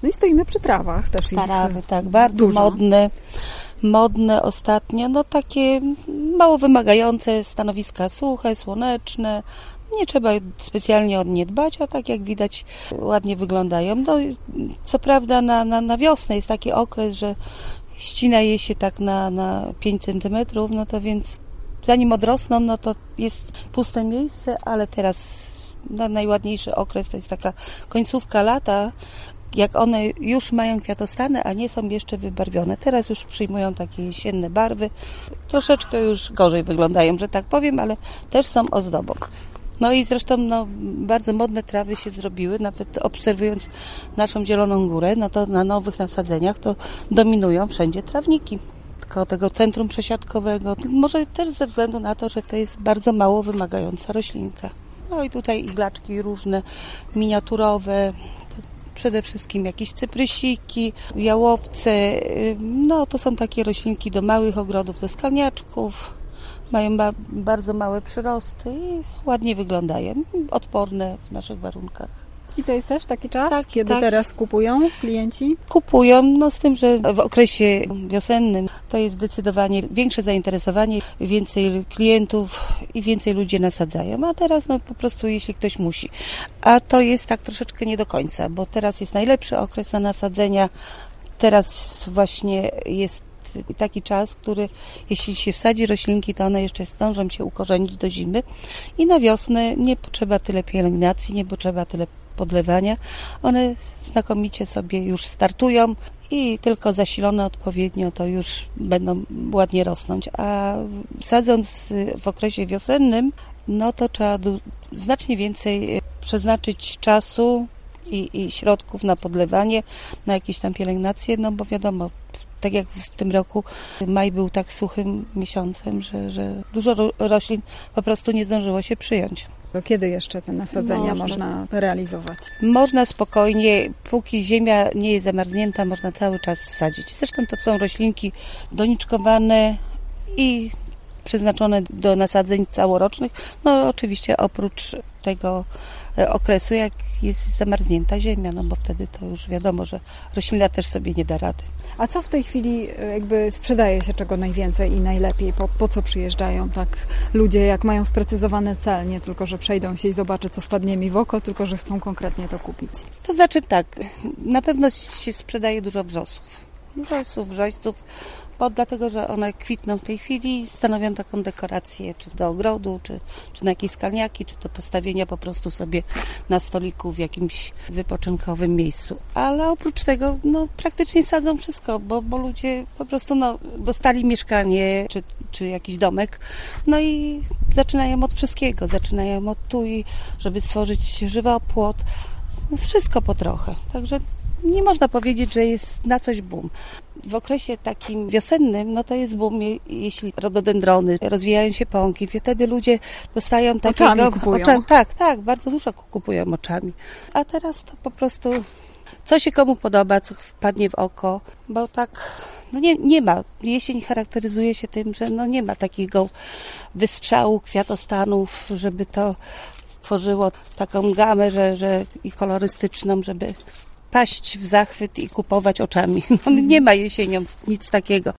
No i stoimy przy trawach też. Trawy, tak, bardzo dużo. Modne ostatnio, no takie mało wymagające stanowiska suche, słoneczne. Nie trzeba specjalnie o nie dbać, a tak jak widać ładnie wyglądają. No, co prawda na wiosnę jest taki okres, że ścina je się tak na 5 centymetrów, no to więc zanim odrosną, no to jest puste miejsce, ale teraz najładniejszy okres to jest taka końcówka lata, jak one już mają kwiatostany, a nie są jeszcze wybarwione. Teraz już przyjmują takie jesienne barwy. Troszeczkę już gorzej wyglądają, że tak powiem, ale też są ozdobą. No i zresztą bardzo modne trawy się zrobiły, nawet obserwując naszą Zieloną Górę, no to na nowych nasadzeniach to dominują wszędzie trawniki. Tylko tego centrum przesiadkowego, może też ze względu na to, że to jest bardzo mało wymagająca roślinka. No i tutaj iglaczki różne, miniaturowe, przede wszystkim jakieś cyprysiki, jałowce, no to są takie roślinki do małych ogrodów, do skalniaczków. Mają bardzo małe przyrosty i ładnie wyglądają, odporne w naszych warunkach. I to jest też taki czas, tak, kiedy tak. teraz kupują klienci? Kupują, no z tym, że w okresie wiosennym to jest zdecydowanie większe zainteresowanie, więcej klientów i więcej ludzi nasadzają, a teraz no po prostu jeśli ktoś musi. A to jest tak troszeczkę nie do końca, bo teraz jest najlepszy okres na nasadzenia, teraz właśnie jest taki czas, który jeśli się wsadzi roślinki, to one jeszcze zdążą się ukorzenić do zimy i na wiosnę nie potrzeba tyle pielęgnacji, nie potrzeba tyle podlewania. One znakomicie sobie już startują i tylko zasilone odpowiednio to już będą ładnie rosnąć. A sadząc w okresie wiosennym, no to trzeba znacznie więcej przeznaczyć czasu i środków na podlewanie, na jakieś tam pielęgnacje, no bo wiadomo, tak jak w tym roku maj był tak suchym miesiącem, że dużo roślin po prostu nie zdążyło się przyjąć. To kiedy jeszcze te nasadzenia można realizować? Można spokojnie, póki ziemia nie jest zamarznięta, można cały czas sadzić. Zresztą to są roślinki doniczkowane i przeznaczone do nasadzeń całorocznych. No oczywiście oprócz tego okresu, jak jest zamarznięta ziemia, no bo wtedy to już wiadomo, że roślina też sobie nie da rady. A co w tej chwili jakby sprzedaje się czego najwięcej i najlepiej? Po co przyjeżdżają tak ludzie, jak mają sprecyzowany cel? Nie tylko, że przejdą się i zobaczą, co spadnie mi w oko, tylko, że chcą konkretnie to kupić. To znaczy tak, na pewno się sprzedaje dużo wrzosów, bo dlatego, że one kwitną w tej chwili i stanowią taką dekorację, czy do ogrodu, czy na jakieś skalniaki, czy do postawienia po prostu sobie na stoliku w jakimś wypoczynkowym miejscu. Ale oprócz tego, no praktycznie sadzą wszystko, bo ludzie po prostu dostali mieszkanie, czy jakiś domek, no i zaczynają od wszystkiego, zaczynają od tui, żeby stworzyć żywopłot, wszystko po trochę, także nie można powiedzieć, że jest na coś boom. W okresie takim wiosennym, no to jest boom, jeśli rododendrony, rozwijają się pąki, wtedy ludzie dostają takiego... Oczami kupują. Tak, bardzo dużo kupują oczami. A teraz to po prostu, co się komu podoba, co wpadnie w oko, bo tak, no nie ma. Jesień charakteryzuje się tym, że no nie ma takiego wystrzału kwiatostanów, żeby to tworzyło taką gamę, że i kolorystyczną, żeby paść w zachwyt i kupować oczami. No, nie ma jesienią nic takiego.